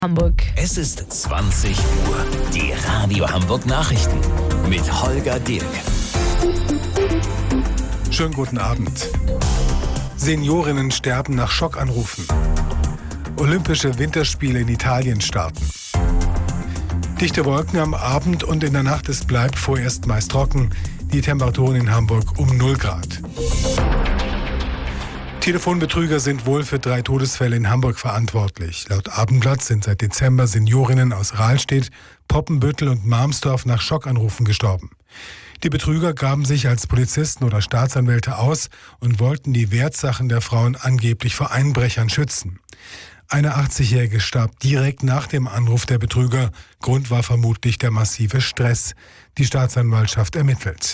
Hamburg. Es ist 20 Uhr. Die Radio Hamburg Nachrichten mit Holger Dirk. Schönen guten Abend. Seniorinnen sterben nach Schockanrufen. Olympische Winterspiele in Italien starten. Dichte Wolken am Abend und in der Nacht. Es bleibt vorerst meist trocken. Die Temperaturen in Hamburg um 0 Grad. Telefonbetrüger sind wohl für 3 Todesfälle in Hamburg verantwortlich. Laut Abendblatt sind seit Dezember Seniorinnen aus Rahlstedt, Poppenbüttel und Marmsdorf nach Schockanrufen gestorben. Die Betrüger gaben sich als Polizisten oder Staatsanwälte aus und wollten die Wertsachen der Frauen angeblich vor Einbrechern schützen. Eine 80-Jährige starb direkt nach dem Anruf der Betrüger. Grund war vermutlich der massive Stress. Die Staatsanwaltschaft ermittelt.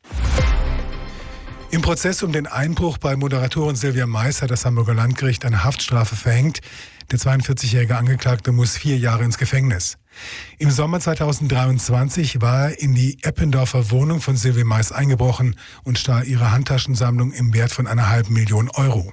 Im Prozess um den Einbruch bei Moderatorin Silvia Mais hat das Hamburger Landgericht eine Haftstrafe verhängt. Der 42-jährige Angeklagte muss 4 Jahre ins Gefängnis. Im Sommer 2023 war er in die Eppendorfer Wohnung von Silvia Mais eingebrochen und stahl ihre Handtaschensammlung im Wert von 1,5 Millionen Euro.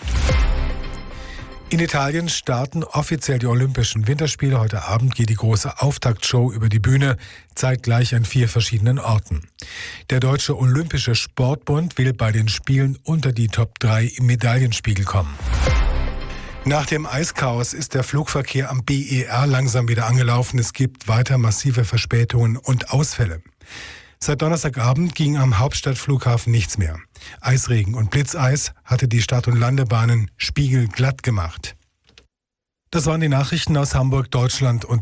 In Italien starten offiziell die Olympischen Winterspiele. Heute Abend geht die große Auftaktshow über die Bühne, zeitgleich an 4 verschiedenen Orten. Der Deutsche Olympische Sportbund will bei den Spielen unter die Top 3 im Medaillenspiegel kommen. Nach dem Eischaos ist der Flugverkehr am BER langsam wieder angelaufen. Es gibt weiter massive Verspätungen und Ausfälle. Seit Donnerstagabend ging am Hauptstadtflughafen nichts mehr. Eisregen und Blitzeis hatte die Start- und Landebahnen spiegelglatt gemacht. Das waren die Nachrichten aus Hamburg, Deutschland und